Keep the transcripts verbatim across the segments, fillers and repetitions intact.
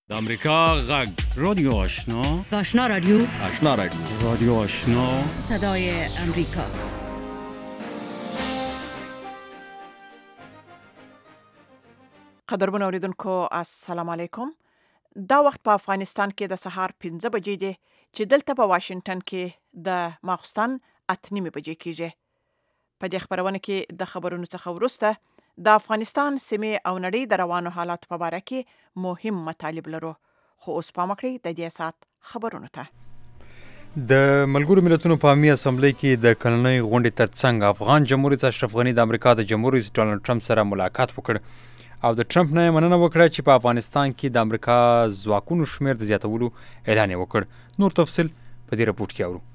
د امریکا غږ رادیو آشنا آشنا رادیو آشنا رادیو رادیو آشنا صدای امریکا. قدرمن اوریدونکو السلام علیکم. دا وخت په افغانستان کې د سهار پنځه بجې دي چې دلته په واشنگټن کې د ماخستن اته نیمې بجې کېږي. په دې خبرونه کې د خبرونو څخه وروسته د افغانستان سیمې او نړۍ د روانو حالاتو په اړه کې مهم مطالب لرو. خو اوس پام وکړئ د دې سات خبرونو ته. د ملګرو ملتونو په عامه اسمبلی کې د کلنۍ غونډې ترڅنګ افغان جمهوریت اشرف غني د امریکا د جمهور رئیس ډانلډ ټرمپ سره ملاقات وکړ او د ټرمپ نه مننه وکړه چې په افغانستان کې د امریکا ځواکونو شمیر د زیاتولو اعلان وکړ. نور تفصیل په دې راپورټ کې اورو.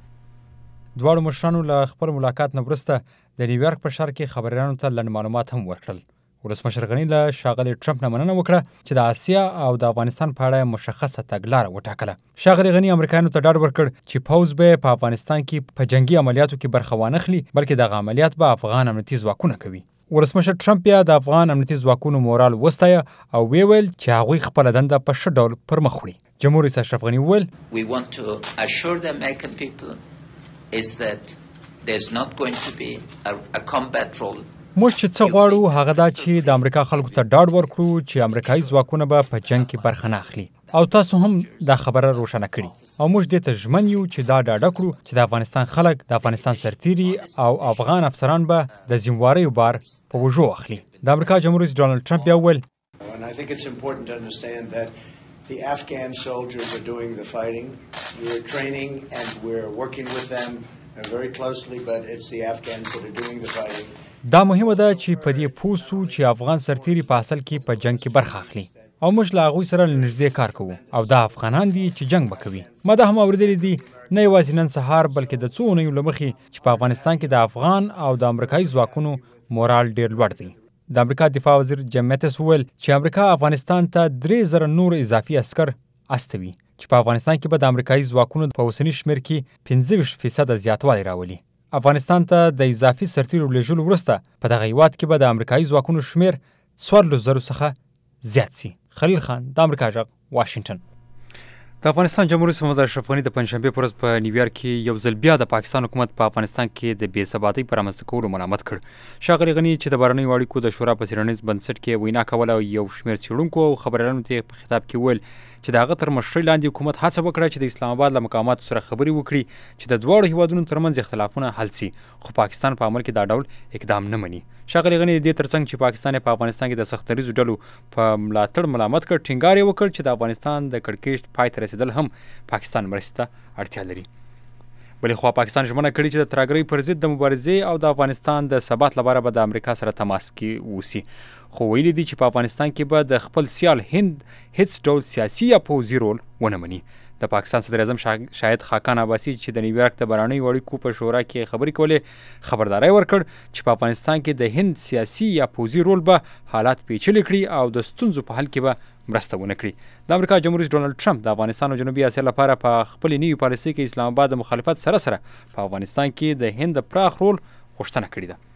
دواړو مشرانو له خپل ملاقات نه وروسته د نیویارک په ښار کې خبریالانو ته لنډ معلومات هم ورکړل. ولسمشر غني له ښاغلي ټرمپ نه مننه وکړه چې د آسیا او د افغانستان په اړه مشخصه تګلاره وټاکله. ښاغلي غني امریکایانو ته ډاډ ورکړ چې پوځ به په افغانستان کې په جنگي عملیاتو کې برخه وانخلي، بلکې دغه عملیات به افغان امنیتي ځواکونه کوي. ولسمشر ټرمپ بیا د افغان امنیتي ځواکونو مورال وستایه او وی ویل چې هغوی خپله دنده په ښه ډول پر مخ وړي. جمهور رئیس اشرف غني وویل We want to assure the American people is that there's not going to be a, a combat role. موږ چې څه غواړو هغه دا چې د امریکا خلکو ته ډاډ ورکړو چې امریکایي ځواکونه به په جنګ کې برخه نه اخلي او تاسو هم دا خبره روښانه کړي او موږ دې ته ژمن یو چې دا ډاډه کړو چې د افغانستان خلک د افغانستان سرتیري او افغان افسران به د ذمهواریو بار په وژو اخلي. د امریکا جمهور رئیس ډانلډ ټرمپ بیا وویل And I think it's important to understand that the Afghan soldiers are doing the fighting. We're training and we're working with them very closely, but it's the Afghans that are doing the fighting. دا مهمه ده چې په دې پوه سو چې افغان سرتیري په اصل کې په جنگ کې برخه اخلي او موږ له هغوی سره له نږدې کار کوو او دا افغانان دي چې جنگ به کوي. ما دا هم اورېدلي دي نه یوازې نن سهار بلکې د څو اونیو له مخې چې په افغانستان کې د افغان او د امریکایي ځواکونو مورال ډېر لوړ دی. د امریکا دفاع وزیر جیم میتس وویل چې امریکا افغانستان ته درې زره نور اضافي عسکر استوي چې په افغانستان کې به د امریکایي ځواکونو په اوسني شمېر کې پنځه ویشت فیصده زیاتوالی راولي. افغانستان ته د اضافي سرتیرو لېږلو وروسته په دغه هیواد کې به د امریکایي ځواکونو شمېر څوارلسو زرو څخه زیات سي. خلیل خان، د امریکا غږ، واشنګټن. د افغانستان جمهور رئیس محمد اشرف غني د پنجشنبې په ورځ په نیویارک کې یو ځل بیا د پاکستان حکومت په افغانستان کې د بې ثباتۍ په رامنځته کولو ملامت کړ. ښاغلي غني چې د بهرنیو اړیکو د شورا په څېړنیز بنسټ کې وینا کوله او یو شمېر څېړونکو او خبریالانو ته په خطاب کې وویل چې د هغه تر مشرۍ لاندې حکومت هڅه وکړه چې د اسلام آباد له مقاماتو سره خبرې وکړي چې د دواړو هیوادونو ترمنځ اختلافونه حل سي، خو پاکستان په عمل کې دا ډول اقدام نه مني. ښاغلي غني د دې ترڅنګ چې پاکستان په افغانستان کې د سختدریزو ډلو په ملاتړ ملامت کړ، ټینګار یې وکړ چې د افغانستان د کړکېچ پای ته رسېدل هم پاکستان مرستې ته اړتیا لري. بلې خوا پاکستان ژمنه کړې چې د ترهګرۍ پر ضد د مبارزې او د افغانستان د ثبات لپاره به د امریکا سره تماس کې اوسي، خو ویلي دي چې په افغانستان کې به د خپل سیال هند هیڅ ډول سیاسي یا پوځي رول ونه مني. د پاکستان صدر اعظم شاهد خاقان عباسي چې د نیویارک د بهرنیو اړیکو په شورا کې خبرې کولې خبرداری ورکړ چې په افغانستان کې د هند سیاسي یا پوځي رول به حالات پیچلي کړي او د ستونزو په حل کې به مرسته ونه کړي. د امریکا جمهور رئیس ډانلډ ټرمپ د افغانستان او جنوبي اسیا لپاره په خپلې نوې پالیسۍ کې اسلام آباد د مخالفت سره سره په افغانستان کې د هند د پراخ رول غوښتنه کړې ده.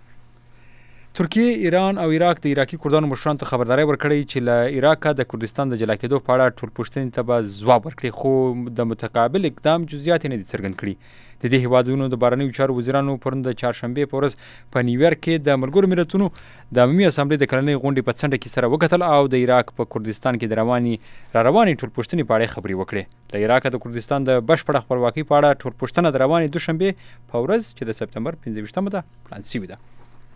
ترکیه، ایران او عراق د عراقي کردانو مشرانو ته خبرداری ورکړی چې له عراقه د کردستان د جلا کېدو په اړه ټولپوښتنې ته به ځواب ورکړي، خو د متقابل اقدام جزئیات یې نه دي څرګند کړي. د دې هیوادونو د بهرنیو چارو وزیرانو پرون د چهارشنبې په ورځ په نیویارک کې د ملګرو ملتونو د عمومي اسامبلې د کلنۍ غونډې په څنډه کې سره وکتل او د عراق په کردستان کې د روانې را روانې ټولپوښتنې په اړه خبرې وکړې. له عراقه د کردستان د بشپړه خپلواکۍ په اړه ټولپوښتنه د روانې دوشنبې په ورځ چې د سپتمبر پنځه ویشتمه ده پلان شوې ده.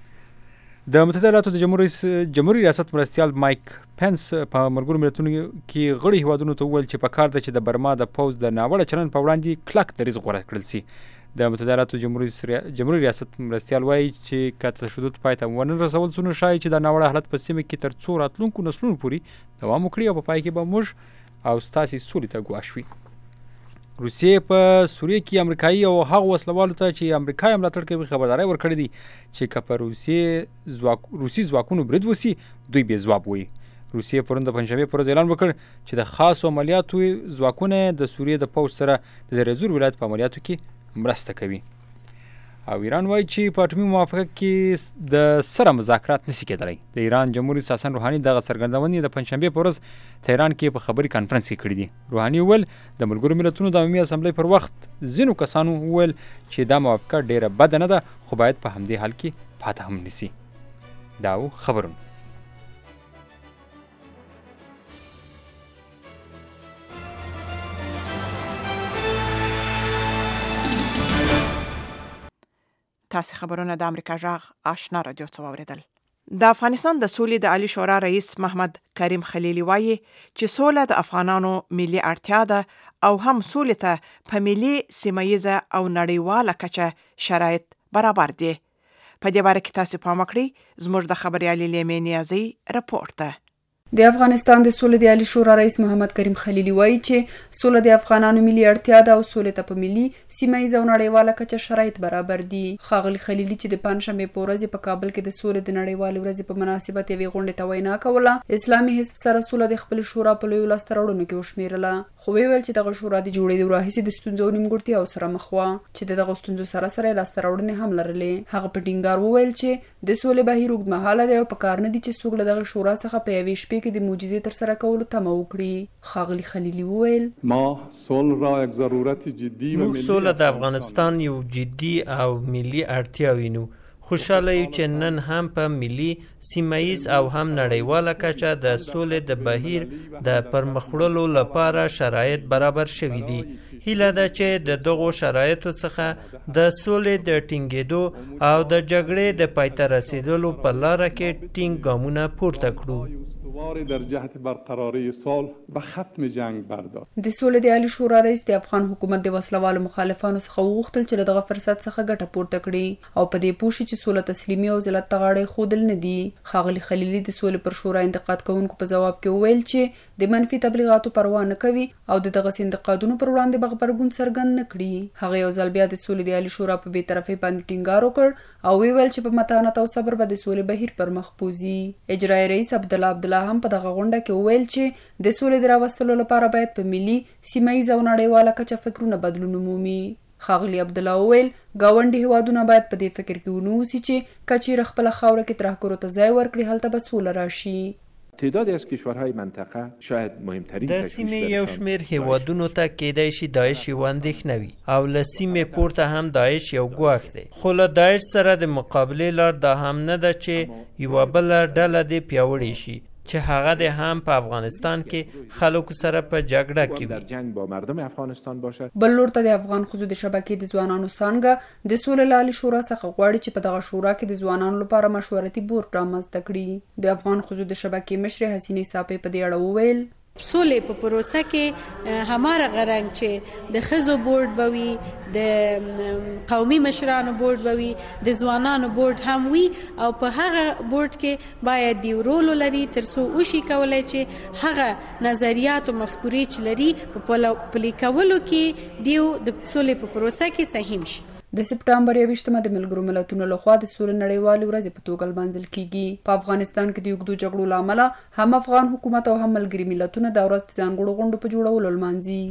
د متحده ایالاتو د جمهوري ریاست مرستیال مایک پنس په ملګرو ملتونو کې غړي هیوادونو ته وویل چې په کار ده چې د برما د پوځ د ناوړه چلند په وړاندې کلک دریځ غوره کړل سي. د متحده ایالاتو جمهوري ریاست مرستیال وایي چې که تشدد پای ته ونه رسول سو نو ښایي چې د ناوړه حالت په سیمه کې تر څو راتلونکو نسلونو پورې دوام وکړي او په پای کې به موږ او ستاسې سولې ته ګواښ وي. روسیې په سوریه کې امریکایي او هغو وسلوالو ته چې امریکا یې ملاتړ کوي خبرداری ورکړی دی چې که په روسیې ځواک روسي ځواکونو برید وسي دوی بې ځواب وایي. روسیې پرون د پنجشنبې په ورځ اعلان وکړ چې د خاصو عملیاتو ځواکونه د سوریې د پوځ سره د دریزور ولایت په عملیاتو کې مرسته کوي. او ایران وایي چې په اټومي موافقه کې د سره مذاکرات نشي کېدلی. د ایران جمهور رئیس حسن روحاني دغه څرګندونې د پنجشنبې په ورځ تهران کې په خبري کانفرنس کې کړې دي. روحاني وویل د ملګرو ملتونو د عمومي اسمبلۍ پر وخت ځینو کسانو وویل چې دا موافقه ډیره بده نه ده، خو باید په همدې حال کې پاتې هم نشي. دا و خبرونه. تاسې خبرونه د امریکا جغ آشنا رادیو څخه واوریدل. د افغانستان د سولې د عالی شورا رئیس محمد کریم خلیلی وایي چې سوله د افغانانو ملي اړتیا ده او هم سولې ته په ملي، سیمه‌ییزه او نړیواله کچه شرایط برابر دي. په دې باره کې تاسې پام وکړئ. زموږ د خبريالي لیمې نیازي رپورټ ده. د افغانستان د سولې د عالی شورا رئیس محمد کریم خلیلی وایي چې سوله د افغانانو ملي اړتیا ده او سولې ته په ملي، سیمه‌ییزه او نړیواله کچه شرایط برابر دي. ښاغلي خلیلی چې د پنجشنبې په ورځ په کابل کې د سولې د نړیوالې ورځې په مناسبت یوې غونډې ته وینا کوله، اسلامي حزب سره سوله د خپل شورا په لویو لاسته راوړنو کې وشمیرله، خو ویل چې دغه شورا د جوړېدو راهیسې د ستونزو او نیمګړتیاو سره مخ وه چې دغه ستونزو سره سره لاسته راوړنې هم لرلې. هغه په ټینګار وویل چې د سولې بهیر اوږدمهاله دی او په کار نه دي چې څوک له دغه شورا څخه په یوې شپې کې د معجزې تر سره کولو تمه وکړي. ښاغلي خلیلی وویل ما صلح را یک ضرورت جدي و ملي، سوله د افغانستان یو جدي او ملي اړتیا وینو. خوشاله یو چې نن هم په ملي، سیمه‌ییز او هم نړیواله کچه د سولې د بهیر د پرمخ وړلو لپاره شرایط برابر شوي دي. هیله ده چې د دغو شرایطو څخه د سولې د ټینګېدو او د جګړې د پای ته رسیدلو په لاره کې ټینګ ګامونه پورته کړو. در جهت برقراری صلح و ختم جنگ بردار. د سولې د عالی شورا رئیس د افغان حکومت د وسلوالو مخالفانو څخه وغوښتل چې له دغه فرصت څخه ګټه پورته کړي او په دې پوه شي چې سوله تسلیمي او ذلت ته غاړه ښودل نه دي. ښاغلي خلیلي د سولې پر شورا انتقاد کوونکو په ځواب کې وویل چې د منفي تبلیغاتو پروا نه کوي او د دغسې انتقادونو پر وړاندې به غبرګون څرګند نه کړي. هغه یو ځل بیا د سولې د عالی شورا په بېطرفۍ باندې ټینګار وکړ او ویل چې په متانت او صبر به د سولې بهیر پر مخ بوځي. اجرایي رئیس عبدالله عبدالله هم په دغه غونډه کې وویل چې د سولې د راوستلو لپاره باید په ملي، سیمه‌ییزه او نړیواله کچه فکرونه بدلون ومومي. ښاغلي عبدالله وویل ګاونډي هیوادونه باید په دې فکر کې ونه اوسي چې که چیرې خپله خاوره کې ترهګرو ته ځای ورکړي هلته به سوله راشي. تعدادی از کشورهای منطقه شاید مهمترین د سیمې یو شمېر هیوادونو ته کېدای شي داعش یوه اندېښنه وي او له سیمې پورته هم داعش یو ګواښ دی، خو له داعش سره د مقابلې لار دا هم نه ده چې یوه بله ډله دې پیاوړې شي چې هغه د هم په افغانستان کې خلکو سره په جګړه کې در جنگ با مردم افغانستان باشد. بل لور ته د افغان ښځو د شبکې د ځوانانو څانګه د سولې له عالي شورا څخه غواړي چې په دغه شورا کې د ځوانانو لپاره مشورتي بورډ رامنځته کړي. د افغان ښځو د شبکې مشرې حسینې صافۍ په دې اړه وویل سولې په پروسه کې هماره غرنګ چې د ښځو بورډ به وي، د قومي مشرانو بورډ به وي، د ځوانانو بورډ هم وي او په هغه بورډ کې باید دیو رول لري تر څو وشي کولای چې هغه نظریات او مفکورې چې لري په پلي کولو کې دیو د سولې په پروسه کې سهم شي. د سپټمبر یوویشتمه د ملګرو ملتونو لخوا د سولې نړیوالې ورځې په توګه لمانځل کیږي. په افغانستان کې د اوږدو جګړو له امله هم افغان حکومت او هم ملګري ملتونه دا ورځ د ځانګړو غونډو په جوړولو لمانځي.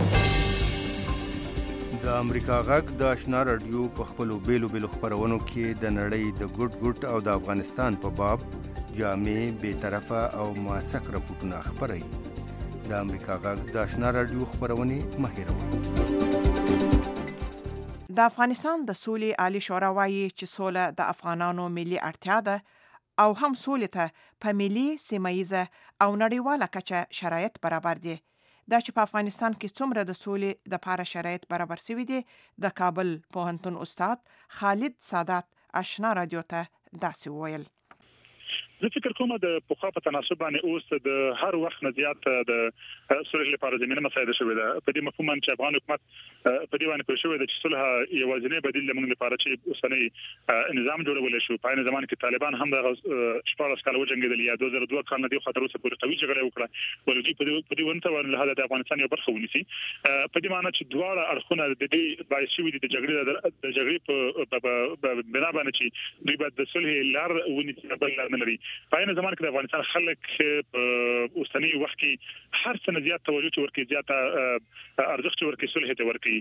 د امریکا غږ د آشنا رادیو په خپلو بیلو بیلو خپرونو کې د نړۍ د ګوټ ګوټ او د افغانستان په باب جامع، بیطرفه او موثق راپورټونه خپروي. د امریکا غږ د آشنا رادیو خپرونې مه هېروئ. د افغانستان د سولې عالی شورا وایي چې سوله د افغانانو ملي اړتیا ده او هم سولې ته په ملي، سیمه‌ییزه او نړیواله کچه شرایط برابر دي. دا چې په افغانستان کې څومره د سولې د پاره شرایط برابر شوي دي د کابل پوهنتون استاد خالد سادات آشنا رادیو ته داسې وویل. زه فکر کوم د پخوا په تناسب باندې اوس د هر وخت نه زیات د صلح لپاره زمینه مساعده شوې ده. په دې مفهوم چې افغان حکومت په دې باندې پوه شوی دی چې صلح یوازینی بدیل لمونږ لپاره چې اوسنی نظام جوړول شو. په عین زمان کې طالبان هم د شپږ کال وجنګېدل یا دوه زره دوه کال نه دی خطر اوسه پورې قوي جګړه وکړه ولودي په دې په دې ونته ورله حالت افغانستان یو برخه ونیسي. په دې معنی چې دواړه اړخونه د دې باعث شوي دي د جګړې د جګړې په بنا باندې چې دوی باید د صلح لار ونیسي بل لار نه لري. په عین زمان کې د افغانستان خلک په اوسنی وخت کې هر څه نه زیات توجه ورکړي، زیات ارزښت ورکړي صلح ته ورکړي.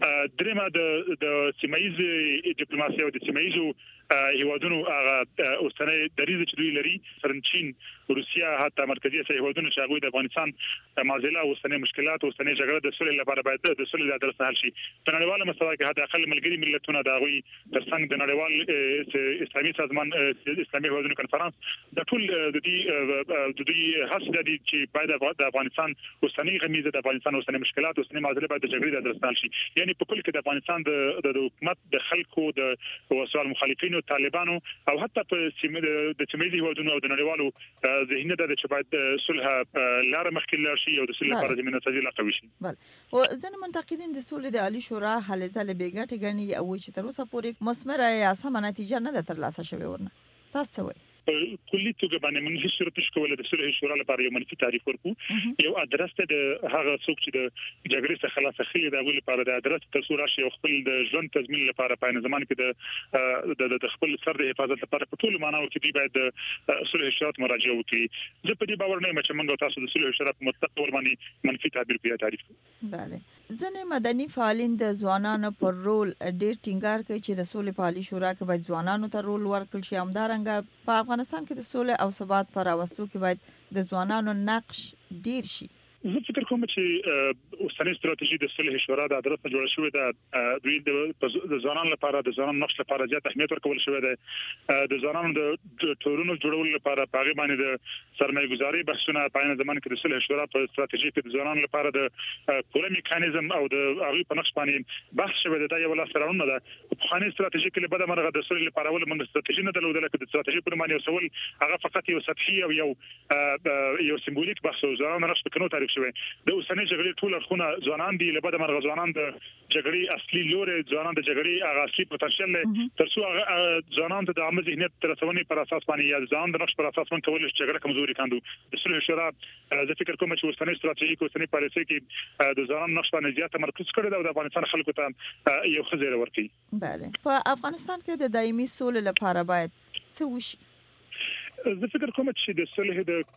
درېمه د د سیمایي ډیپلوماسي او د سیمایي هیوادونو هغه اوسنۍ دریځ چې دوی لري فرنچین روسیا حتی مرکزی اسیا هیوادونو چې هغه د افغانستان معضله اوسنۍ مشکلات اوسنۍ جګړه د سولې لپاره باید د سولې د ادرس حل شي په نړیواله مستوى کې حتی اقل ملګری ملتونه د غوي ترڅنګ د نړیوال اسلامي سازمان اسلامي هیوادونو کنفرانس د ټول د دې د دې حسد دي چې باید د افغانستان اوسنۍ غمیزه د افغانستان اوسنۍ مشکلات اوسنۍ معضله باید د جګړې د ادرس حل شي یعنی په کل کې د افغانستان د حکومت د خلکو د وسوال مخالفینو طالبانو او حتی په سیمه د سیمې هیوادونو او د نړیوالو ذهنیت د چې باید صلح لار مخکې لاړ شي او د صلح لپاره زمينه سازي قوي شي. بل او ځنه منتقدین د صلح د عالی شورا حل ځل بیګټ غني او چې تر اوسه پورې مثمره یا سم نتیجه نه ترلاسه شوې ورنه تاسو وایي کلی توګه باندې موږ هیڅ صورت نشو کولای د صلح شورا لپاره یو منفي تعریف ورکړو یو ادرس ته د هغه څوک چې د جګړې څخه خلاص خلې د غوړي لپاره د ادرس تر څو راشي خپل د ژوند تضمین لپاره په نه زمان کې د د خپل سر د حفاظت لپاره په ټول معناو کې دی باید د صلح شورا مراجعه وکړي زه په دې باور نه یم چې موږ تاسو د صلح شورا په مطلق ور باندې منفي تعبیر پیدا تعریف کړو. بله ځنه مدني فعالین د ځوانانو پر رول ډېر ټینګار کوي چې د صلح په عالی شورا کې باید ځوانانو ته رول ورکړل شي همدارنګه په افغانستان کې د صلح او ثبات پر اوسو کې باید د ځوانانو نقش ډیر شي. زه فکر کوم چې اوسنۍ ستراتیژي د صلح شورا د ادرس جوړه شوې ده دوی د ځوانانو لپاره د ځوانانو نقش لپاره زیات اهمیت ورکول شوی دی د ځوانانو د ټولنو جوړول لپاره په باندې د سرمایه گذاري بحثونه په عین زمان کې د صلح شورا په ستراتیژي کې د ځوانانو لپاره د پوره میکانیزم او د هغه په نقش باندې بحث شوی دی دا یو لاس راوړنه ده په خاني ستراتیژي کې به د مرغه د صلح لپاره ول موږ ستراتیژي نه درلودل چې د ستراتیژي په معنی وسول هغه فقط یو سطحي او یو یو سمبولیک بحث او ځوانانو نقش په کنو تعریف شوی د اوسنۍ جګړې ټول اړخونه ځوانان دي لبد مرغ ځوانان د جګړې اصلي لوري ځوانان د جګړې هغه اصلي پوتنشل ترڅو ځوانان ته د عامه ذهنیت تر رسونې پر اساس باندې یا ځوان د نقش پر اساس باندې کول چې جګړه کمزوري کاندو د صلح شورا زه فکر کوم چې اوسنۍ ستراتیژي او اوسنۍ پالیسي کې د ځوانان نقش باندې زیات تمرکز کړی دی او د افغانستان خلکو ته یو خزر ورکړي. بله په افغانستان کې د دایمي سولې لپاره باید څه وشي؟ زه فکر کوم چې د صلح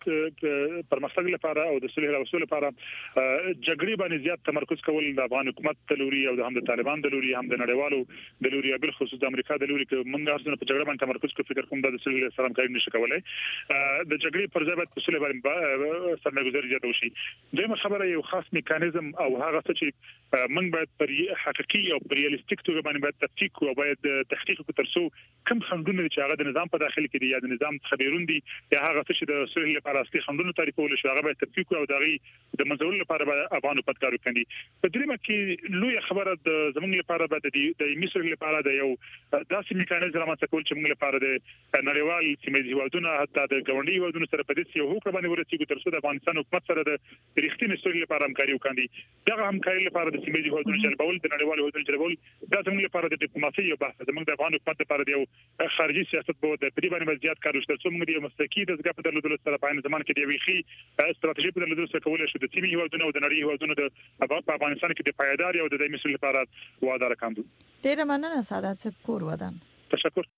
د پرمختګ لپاره او د صلح او اصول لپاره جګړې باندې زیات تمرکز کول د افغان حکومت د لوري او د هم د طالبان د لوري هم د نړیوالو د لوري بل خصوص د امریکا د لوري کې موږ اصلا په جګړه باندې تمرکز کوو فکر کوم د صلح سره کار نشي کولای د جګړې پر ځای باید صلح باندې سرمایه گذاري زیات وشي. دغه خبره یو خاص میکانیزم او هغه څه چې موږ باید پر حقيقي او پر ریالیستیک توګه باندې باید تفکیک او باید تحقیق وکړو ترڅو کم خندونه چې هغه د نظام په داخل کې دي یا د نظام خبرونه دي یا هغه چې د صلح لپاره اصلي خندونه تعریفول شو هغه باید تفکیک او دغه د منځول لپاره افغان حکومت کار وکړي. په دریمه کې لوی خبره د زمونږ لپاره به د مصر لپاره د یو داسې میکانیزم رامنځته کول چې موږ لپاره د نړیوال سیمې هیوادونو حتی د ګاونډي هیوادونو سره په دې یو حکم باندې ورسېږي ترڅو د افغانستان حکومت سره د ریښتینې صلح لپاره همکاري وکړي. دغه همکاري لپاره د سیمې هیوادونو جلبول د نړیوال هیوادونو جلبول دا زموږ لپاره د ډیپلوماسي یو بحث زموږ د افغان حکومت لپاره د یو خارجي سیاست په د پری باندې زیات کار وشتل څو موږ د مسلکي د ځګه په درلودلو سره په زمان کې د ویخي ستراتیژي په درلودلو سره کولای شو د سیمې هیوادونو او د نړۍ هیوادونو د افغانستان کې د پایدار او د دایمي صلح لپاره وعده راکاندو. ډیر مننه سعادت صاحب کور ودان. تشکر.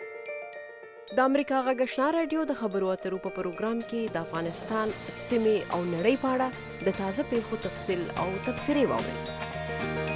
د امریکا غږ آشنا رادیو د خبرو اترو په پروګرام کې د افغانستان سیمې او نړۍ په اړه د تازه پیښو تفصیل او تبصرې واورئ.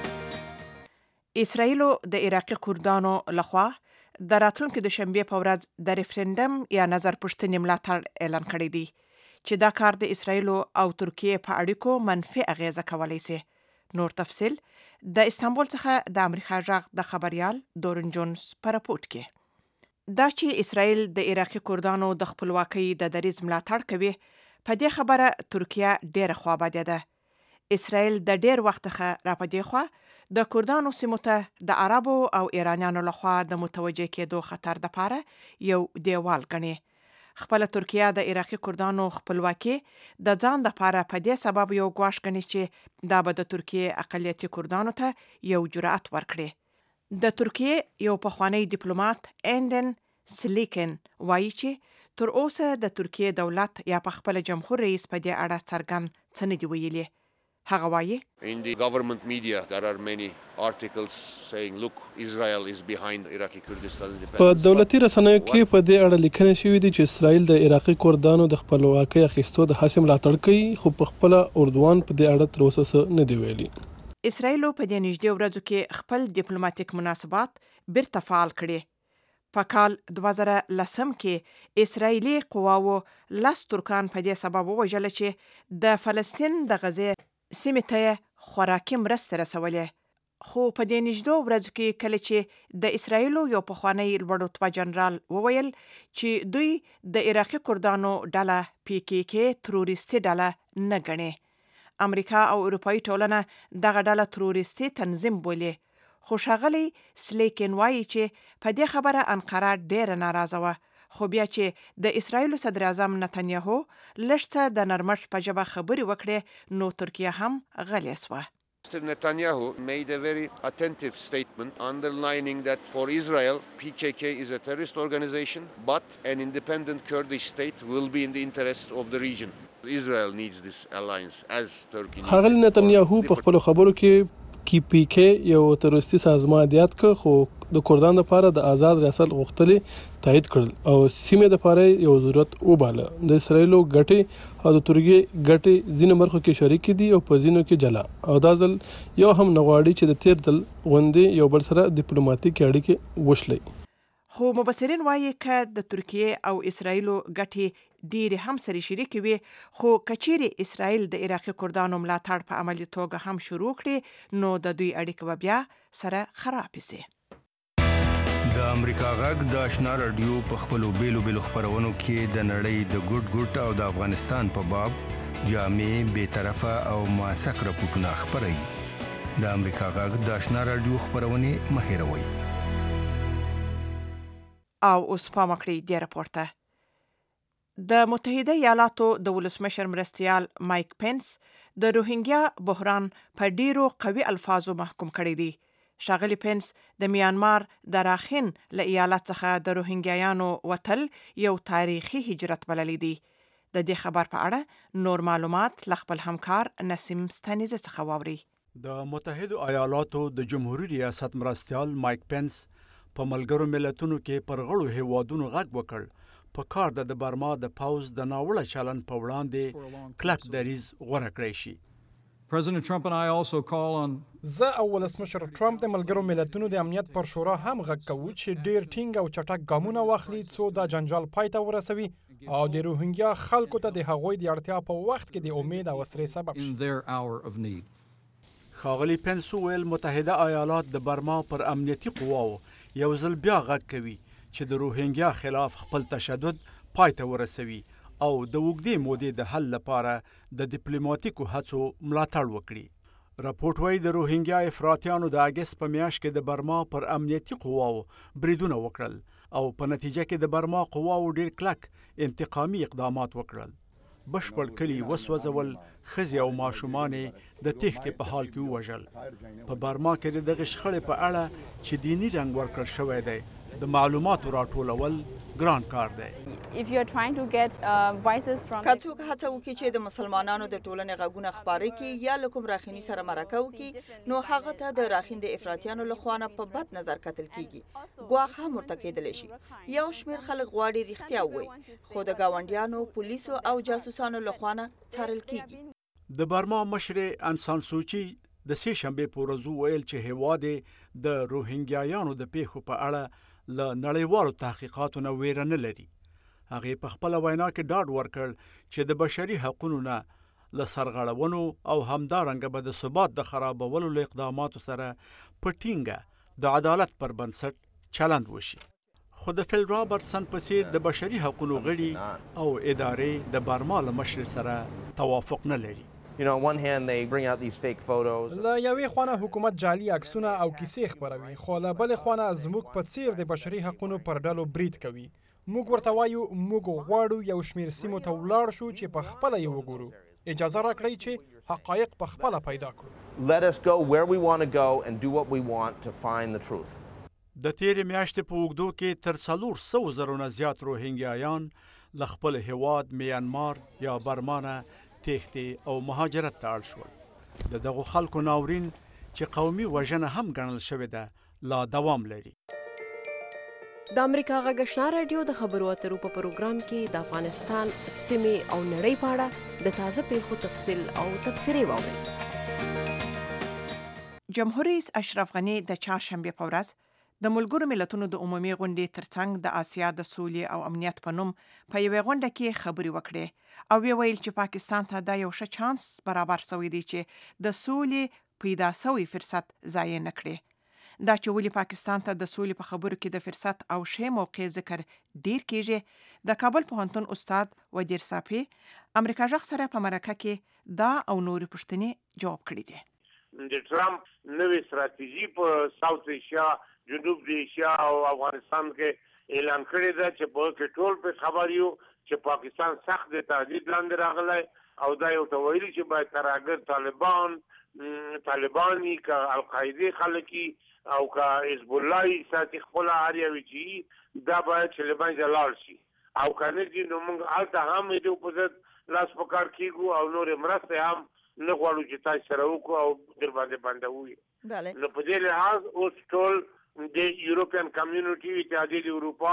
اسرائیل د عراقي کردانو لخوا د راتلونکو د شنبه په ورځ د ریفرندم یا نظر پوښتنې ملاتړ اعلان کړی دی چې دا کار د اسرائیل او ترکیه په اړیکو منفي اغیزه کولی شي. نور تفصیل د استانبول څخه د امریکا غږ د خبريال دورن جونز په راپورټ کې. دا چې اسرائیل د عراقي کردانو د خپلواکۍ د دریځ ملاتړ کوي په دې خبره ترکیه ډېره خواباده ده. اسرائیل د ډېر وخت څخه را پدې خوا د کردانو سیمو ته د عربو او ایرانیانو لخوا د متوجه کېدو خطر د پاره یو دیوال ګڼي. خپل ترکیه د عراقي کردانو خپلواکي د ځان د پاره په دې سبب یو ګواښ ګڼي چې دا به د ترکیه اقلیتي کردانو ته یو جرأت ورکړي. د ترکیه یو پخوانی ډیپلوماټ اندن سلیکن وایي چې تر اوسه د ترکیه دولت یا په خپل جمهور رئیس په دې اړه څرګند څه نه دی ویلي. هغه وایي In the government media there are many articles saying look Israel is behind Iraqi Kurdistan independence. په دولتي رسنیو کې په دې اړه لیکنې شوې دي چې اسرائیل د عراقي کردانو د خپلواکۍ اخیستو د هڅې ملاتړ کوي خو په خپل اردوان په دې اړه تر اوسه څه نه دی ویلي. اسرایل په دې نږدې ورځو کې خپل ډیپلوماټیک مناسبات بیرته فعال کړي. په کال دوه زره لسم کې اسرایلی قواو لس ترکان په دې سبب ووژل چې د فلسطین د غزې سیمې ته خوراکي مرستې رسولې. خو په دې نږدې ورځو کې کله چې د اسرایلو یو پخوانی لوړ رتبه جنرال وویل چې دوی د عراقي کردانو ډله پی کی کی تروریستي ډله نه ګڼي. امریکا او اروپایي ټولنه دغه ډله تروریستي تنظیم بولي. خو ښاغلی سلیکن وایي چې په دې خبره انقره ډېره ناراضه وه. خو بیا چې د اسرایلو صدر اعظم نتنیاهو لږ څه د نرمښت په ژبه خبرې وکړې نو ترکیه هم غلې سوه. Mister Netanyahu made a very attentive statement underlining that for Israel, P K K is a terrorist organization, but an independent Kurdish state will be in the interests of the region. Israel needs this alliance as Turkey needs it. هغه نتنیاهو په خپل خبرو کې کی پی کی یو تروریستي سازمان یاد کړ خو د کردان لپاره د آزاد ریاست غوښتنې تایید کړل او سیمې لپاره یو ضرورت وباله. د اسرایلو ګټې او د ترکیې ګټې ځینې برخو کې شریک دي او په ځینو کې جلا او دا ځل یو هم نه غواړي چې د تیر ځل غوندې یو بل سره ډیپلوماټیک اړیکې وشلي. خو مبصرین وایي که د ترکیې او اسرایلو ګټې ډېرې هم سره شریکې وي خو که چیرې اسرایل د عراقي کردانو ملاتړ په عملي توګه هم شروع کړي نو د دوی اړیکې به بیا سره خرابې سي. د امریکا غږ د آشنا رادیو په خپلو بیلو بیلو خپرونو کې د نړۍ د ګوټ ګوټ او د افغانستان په باب جامع بې طرفه او موثق راپورټونه خپروي. د امریکا غږ د آشنا رادیو خپرونې مه هېروئ. او اوس پام وکړئ دې راپور ته. د متحده ایالاتو د ولسمشر مرستیال مایک پینس د روهینګیا بحران په ډیرو قوي الفاظو محکوم کړی دی. ښاغلی پینس د میانمار د راخین له ایالت څخه د روهینګیایانو وتل یو تاریخي هجرت بللی دی. د دې خبر په اړه نور معلومات له خپل همکار نسیم ستانیزه څخه واوري. د متحده ایالاتو د جمهوریت ریاست مرستیال مایک پینس په ملګرو ملتونو کې پر غړو هیوادونو غږ وکړ په کار د برما د پاوز د ناوړه چلن په وړاندې کلک دریځ غوره کړی شي. President Trump and I also call on زه او ولسمشر ټرمپ د ملګرو ملتونو د امنیت پر شورا هم غږ کوو چې ډیر ټینګ او چټک ګامونه واخلي څو دا جنجال پای ته ورسوي او د روهینګیا خلکو ته د هغوی د اړتیا په وخت کې د امید او سرې سبب شي. in their hour of need. ښاغلی پینس وویل متحده ایالات د برما پر امنیتي قواو یو ځل بیا غږ کوي چې د روهینګیا خلاف خپل تشدد پای ته ورسوي او د اوږدې مودې د حل لپاره د ډیپلوماټیکو هڅو ملاتړ وکړي. راپورټ وایي د روهینګیا افراطیانو د اګست په میاشت کې د برما پر امنیتي قواو بریدونه وکړل او په نتیجه کې د برما قواو ډیر کلک انتقامي اقدامات وکړل. بشپړ کلي وسوځول، ښځې او ماشومان د تېښتې په حال کې ووژل. په برما کې د دغې شخړې په اړه چې دیني رنګ ورکړل شوی دی د معلوماتو راټولول ګران کار دی. که څوک هڅه وکړي چې د مسلمانانو د ټولنې غږونه خپاره کړي یا له کوم راخیني سره مرکه وکړي نو هغه ته د راخین د افراطیانو له خوا نه په بد نظر کتل کیږي. ګواښ هم ورته کیدلی شي. یو شمېر خلک غواړي رښتیا ووایي خو د ګاونډیانو، پولیسو او جاسوسانو له خوا نه څارل کیږي. د برما مشر انسان سوچي د سې شنبې په ورځ وویل چې هیواد د روهینګیایانو د پیښو په اړه له نړیوالو تحقیقاتو نه ویره نه لري. هغې په خپله وینا کې ډاډ ورکړ چې د بشري حقونو نه له سرغړونو او همدارنګه به د ثبات د خرابولو له اقداماتو سره په ټینګه د عدالت پر بنسټ چلند وشي. خو د فیل رابرټسن په څیر د بشري حقونو غړي او ادارې د برما له مشر سره توافق نه لري. You know, on one hand, they bring out these fake photos. له یوې خوا حکومت جعلي عکسونه او کیسې خپروي خو له بلې خوا زموږ په څیر د بشري حقونو پر ډلو برید کوي. موږ ورته وایو موږ غواړو یو شمېر سیمو ته ولاړ شو چې په خپله یې وګورو. اجازه راکړئ چې حقایق په خپله پیدا کړو. Let us go where we want to go and do what we want to find the truth. د تیرې میاشتې په اوږدو کې تر څلور سوو زرو نه زیات روهینګیایان له خپل هیواد میانمار یا برما نه تېښتې او مهاجرت ته اړ شول. د دغو خلکو ناورین چې قومي وژنه هم ګڼل شوې ده لا دوام لري. د امریکا غږ آشنا رادیو د خبرو اترو په پروګرام کې د افغانستان سیمې او نړۍ په اړه د تازه پیښو تفصیل او تبصرې واورئ. جمهور رئیس اشرف غنی د چهارشنبه په ورځ د ملګرو ملتونو د عمومي غونډې ترڅنګ د آسیا د سولې او امنیت په نوم په یوې غونډه کې خبرې وکړې او وی ویل چې پاکستان ته دا یو ښه چانس برابر شوی دی چې د سولې پیدا شوی فرصت ضایع نه کړي. دا چې ولې پاکستان ته د سولې په خبرو کې د فرصت او ښه موقع ذکر ډیر کیږي، د کابل پوهنتون استاد وزیر صافي امریکا ژغ سره په مرکه کې دا او نورې پوښتنې جواب کړي دي. د ټرمپ نوې ستراتیژي په ساوث ایشیا، جنوب ایشیا او افغانستان کې اعلان کړی دی چې په کې ټول په خبر یو چې پاکستان سخت د تهدید لاندې راغلی او دا یو ته ویلي چې باید تراګر طالبان طالبانی که القاعده خلکی او که حزب الله ساتي خپل اړیاوي چې دا باید چې لبنان لاړ شي او کنه چې نو موږ هلته هم دې په ځد لاس پکار کیږو او نور مرسته هم نه غواړو چې تاسو سره وکړو او در باندې باندې نو په دې لحاظ اوس ټول د یورپین کمیونټي اتحادیه اروپا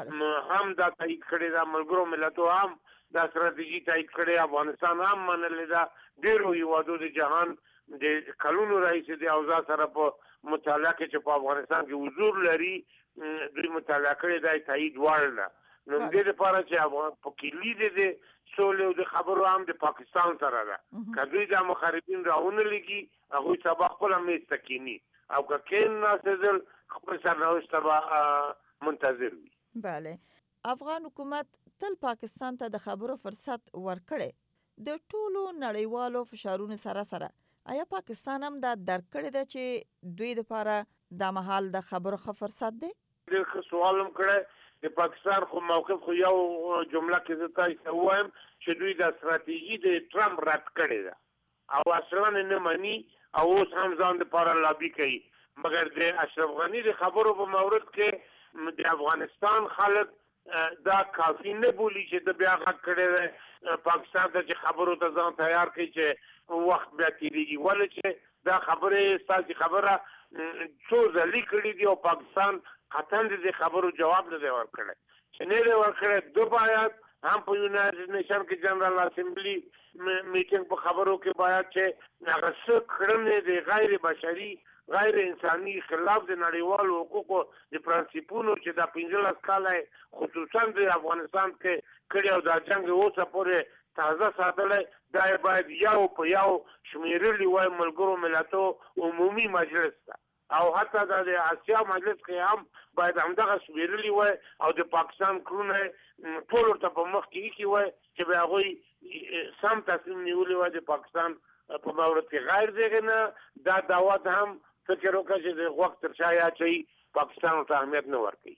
هم دا تایید کړی دا ملګرو ملتونو هم دا ستراتیژي تایید کړی، افغانستان هم منلې دا ډیرو هیوادو د جهان د کلونو راهیسې د اوضاع سره په مطالعه کې چې په افغانستان کې حضور لري دوی مطالعه کړی دا تایید وړ ده. نو دې لپاره چې په کلي د سولې او د خبرو هم د پاکستان سره ده که دوی دا مخربین راونه لګي هغوی سبا خپله میز ته کیني او که کین ناستېدل خپل سرنوشت به منتظر وي. بله، افغان حکومت تل پاکستان ته د خبرو فرصت ورکړی، د ټولو نړیوالو فشارونو سره سره آیا پاکستان هم دا درک کړی ده چې دوی دپاره دا مهال د خبرو ښه فرصت دی؟ ډېر ښه سوال هم کړی. د پاکستان خو موقف خو یو جمله کې زه تاسو ته ووایم چې دوی دا ستراتیژي د ټرمپ رد کړې ده او اصلا نه مني او اوس هم ځان دپاره لابي کوي، مګر د اشرف غني د خبرو په مورد کې د افغانستان خلک دا کافي نه بولي چې د بیا غږ کړی دی پاکستان ته چې خبرو ته ځان تیار کړي چې وخت بیا تېرېږي، ولې چې دا خبرې ستاسې خبره څو ځلې کړي دي او پاکستان قطعا د خبرو جواب نه دی ورکړی چې نه دی ورکړی. دو باید هم په یونایټډ نیشن کې جنرال اسمبلی میټینګ په خبرو کې باید چې هغه څه کړنې د غیر بشري غیر انساني خلاف د نړیوالو حقوقو د پرنسپونو چې دا پنځلس کاله خصوصا د افغانستان کې کړي او دا جنګ اوسه پورې تازه ساتلی دا باید یو په یو شمیرلی وای ملګرو ملتونو عمومي مجلس ته او حتی د آسیا مجلس کې هم باید همدغه شمیرلی وای او د پاکستان کړونه ټول ورته په مخ کې ایښي وای چې به هغوی سم تصمیم نیولی وای د پاکستان په مورد کې غیر دیږي نه دا دعوت هم فکر وکړه چې د وخت تر شا اچوي پاکستان ته اهمیت نه ورکوي.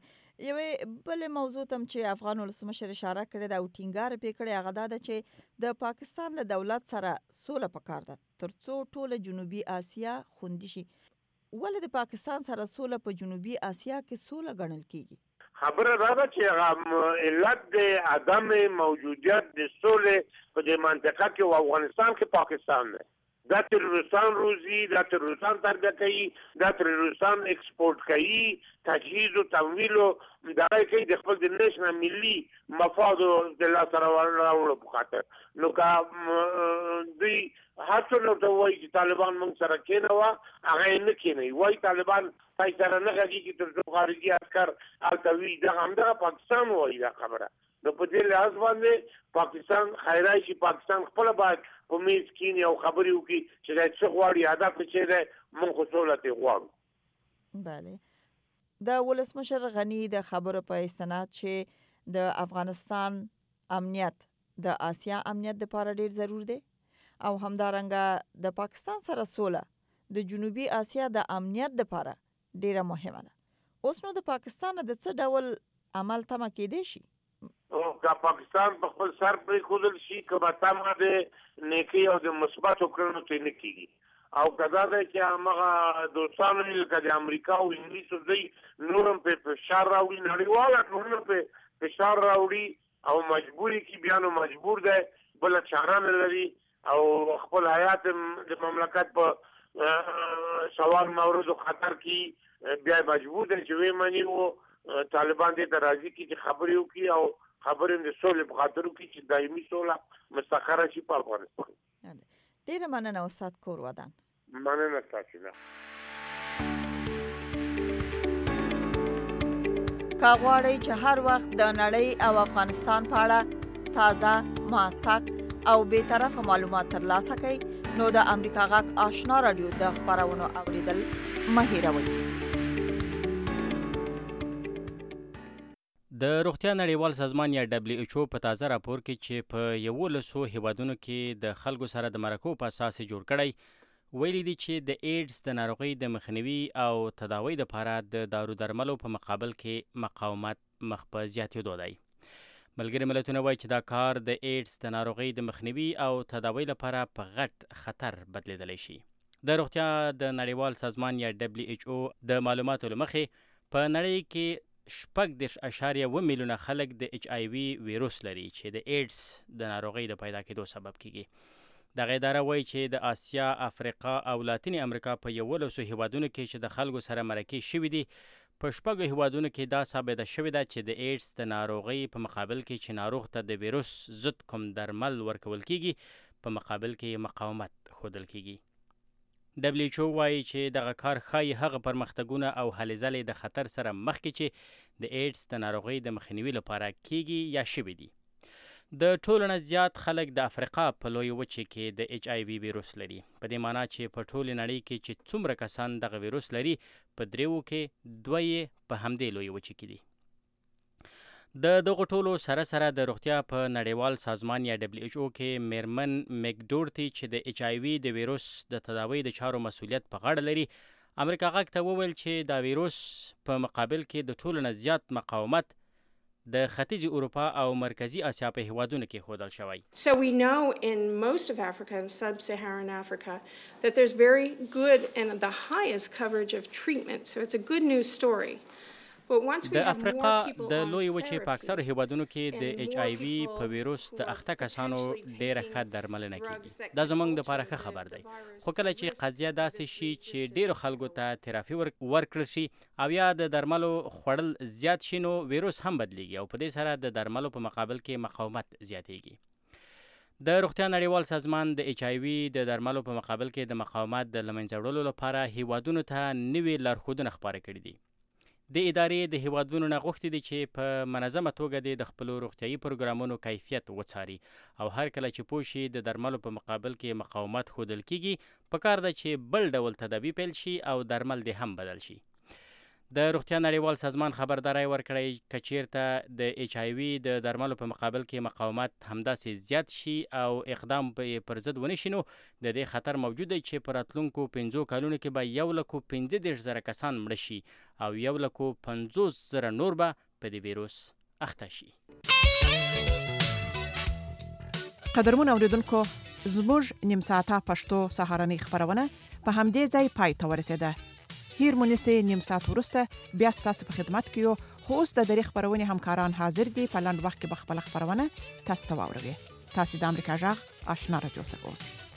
یوې بلې موضوع ته چې افغان ولسمشر اشاره کړې ده او ټینګار پرې کړی هغه دا ده چې د پاکستان له دولت سره سوله پکار ده تر څو ټوله جنوبي آسیا خوندي شي. ولې د پاکستان سره سوله په جنوبي آسیا کې سوله ګڼل کیږي؟ خبره دا ده چې هغه علت د عدم موجودیت د سولې په دې منطقه کې او افغانستان کې پاکستان دی. دا تروریستان روزي، دا تروریستان تربیه کوي، دا تروریستان ایکسپورټ کوي، تجهیز او تمویل دا کوي د خپل د نېشنل ملي مفادو د لاسه راوړلو په خاطر. نو که دوی هر څه ورته وایي چې طالبان موږ سره کېنوه هغه یې نه کېنوي، وایي طالبان تاسو سره نه غږېږي تر څو خارجي عسکر هلته وي، دغه همدغه پاکستان وایي دا خبره. نو په دې لحاظ باندې پاکستان خیرای شي پاکستان خپله باید په میز کینی او خبرې وکړي چې دا څه غواړي هدف یې څه دی موږ خو سوله ترې غواړو. بله، د ولسمشر غني د خبرو په استناد چې د افغانستان امنیت د آسیا امنیت دپاره ډیر ضرور دی او همدارنګه د پاکستان سره سوله د جنوبي آسیا د امنیت دپاره ډیره مهمه ده. اوس نو د پاکستان د څه ډول عمل تمه کېدی شي؟ او که پاکستان په خپل سر پرېښودل شي که به تمه د نیکۍ او د مثبتو کړنو ترې نه کېږي او که دا دی چې همغه دوستانو لکه د امریکا او انګلیسو دوی نور هم پرې فشار راوړي، نړیواله ټولنه پرې فشار راوړي او مجبور یې کړي بیا نو مجبور دی بله چاره نه لري او خپل حیات د مملکت په سوال موردو خطر کې بیا مجبور دی چې ویې مني و طالبان دې ته راضي کړي چې خبرې وکړي او خبرې د سولې په خاطر وکړي چې دایمي سوله مستقره شي په افغانستان. ډېره مننه استاد کور ودان. مننه تاسو نه. کاغواړی چې هر وخت د نړۍ او افغانستان په اړه تازه، موثق او بې طرفه معلومات ترلاسه کړئ نو د امریکا غږ آشنا رادیو د خبرونو اوریدل مه هیروئ. د روغتیا نړیوال سازمان یا دبلیو ایچ او په تازه راپور کې چې په یولسو هیوادونو کې د خلکو سره د مرکو په اساس جوړ کړی ویلي دي چې د ایډز د ناروغۍ د مخنیوي او تداوی لپاره د دارو درملو په مقابل کې مقاومت مخ په زیاتېدو دی. ملګري ملتونه وایي چې دا کار د ایډز د ناروغۍ د مخنیوي او تداوی لپاره په غټ خطر بدلیدلی شي. د روغتیا د نړیوال سازمان یا دبلیو ایچ او د معلوماتو له مخې په نړۍ کې شپږ دېرش اعشاریه اوه میلیونه خلک د ایچ آی وي ویروس لري چې د ایډز د ناروغۍ د پیدا کېدو سبب کیږي. دغه اداره وایي چې د آسیا، افریقا او لاتینې امریکا په یولسو هیوادونو کې چې د خلکو سره مرکې شوي دي په شپږو هیوادونو کې دا ثابته شوې ده چې د ایډز د ناروغۍ په مقابل کې چې ناروغ ته د ویروس ضد کوم درمل ورکول کیږي په مقابل کې مقاومت ښودل کیږي. دبلیو ایچ او وایي چې دغه کار ښایي هغه پرمختګونه او هلې ځلې د خطر سره مخ کې چې د ایډز د ناروغۍ د مخنیوي لپاره کیږي یا شوي دي. د ټولو نه زیات خلک د افریقا په لوی وچې کې د ایچ آی وي ویروس لري، په دې معنی چې په ټولې نړۍ کې چې څومره کسان دغه ویروس لري په دریو کې دوه یې په همدې لوی وچې کې دي. د دغو ټولو سره سره د روغتیا په نړیوال سازمان یا دبلیو ایچ او کې میرمن میکډورتي چې د ایچ آی وي د ویروس د تداوی د چارو مسؤلیت په غاړه لري امریکا غږ ته وویل چې دا ویروس په مقابل کې د ټولو نه زیات مقاومت د ختیځې اروپا او مرکزی اسیا په هیوادونو کې ښودل شوی. So we know in most of Africa and sub-Saharan Africa that there's very good and the highest coverage of treatment. So it's a good news story. د افریقا د لوی وچې په اکثرو هیوادونو کې د ایچ آی وي په ویروس د اخته کسانو ډیره ښه درملنه کیږي. دا زموږ دپاره ښه خبر دی، خو کله چې قضیه داسې شي چې ډیرو خلکو ته ترافي ورکړل شي او یا د درملو خوړل زیات شي نو ویروس هم بدلیږي او په دې سره د درملو په مقابل کې مقاومت زیاتیږي. د روغتیا نړیوال سازمان د ایچ آی وي د درملو په مقابل کې د مقاومت د له منځه وړلو لپاره هیوادونو ته نوي لارښودونه خپاره کړي دي. د ادارې د هیوادونو نه غوښتي دي چې په منظمه توګه د خپلو روغتیایي پروګرامونو کیفیت وڅاري او هر کله چې پوه شي د درملو په مقابل کې مقاومت ښودل کیږي پکار ده چې بل ډول تدابیر پیل شي او درمل دې هم بدل شي. د روغتیا نړیوال سازمان خبرداری ورکړی که چیرته د ایچ آی وي د درملو په مقابل کې مقاومت همداسې زیات شي او اقدام پر ضد ونه شي نو د دې خطر موجود دی چې په راتلونکو پنځو کلونو کې به یو لکو پنځه دېرش زره کسان مړه شي او یو لکو پنځوس زره نور به په دې ویروس اخته شي. قدرمن اوریدونکو، زموږ نیم ساعته پښتو سهارنۍ خبرونه په همدې ځای پای ته ورسېده. هیر مونږه نیم ساعت وروسته بیا ستاسو په خدمت کې یو، خو اوس د دې خبرونې همکاران حاضر دي په لاند وخت کې به خپل خبرونه تاسو ته واوروي. تاسو د امریکا غږ آشنا رادیو سره اوسئ.